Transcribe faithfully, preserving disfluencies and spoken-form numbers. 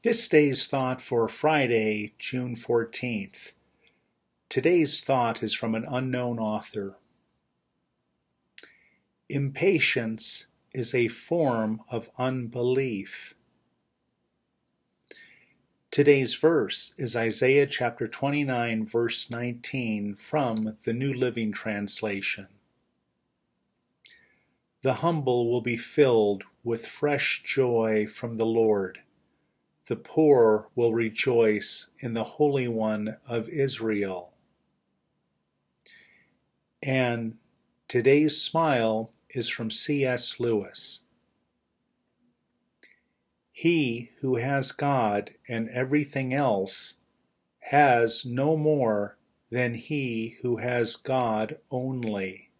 This day's thought for Friday, June fourteenth. Today's thought is from an unknown author. Impatience is a form of unbelief. Today's verse is Isaiah chapter twenty-nine, verse nineteen from the New Living Translation. The humble will be filled with fresh joy from the Lord. The poor will rejoice in the Holy One of Israel. And today's smile is from C S Lewis. He who has God and everything else has no more than he who has God only.